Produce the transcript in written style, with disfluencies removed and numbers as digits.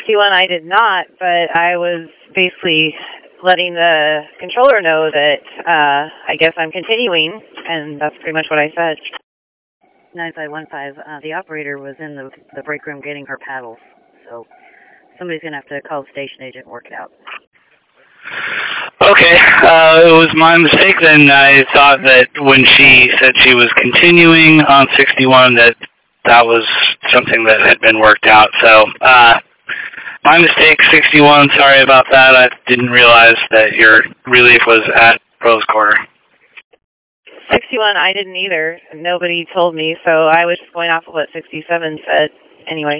61, I did not, but I was basically letting the controller know that I guess I'm continuing, and that's pretty much what I said. 9515, the operator was in the break room getting her paddles, so somebody's going to have to call the station agent and work it out. Okay, it was my mistake then. I thought that when she said she was continuing on 61 that was something that had been worked out. So, my mistake, 61, sorry about that. I didn't realize that your relief was at Rose Quarter. 61, I didn't either. Nobody told me, so I was just going off of what 67 said anyway.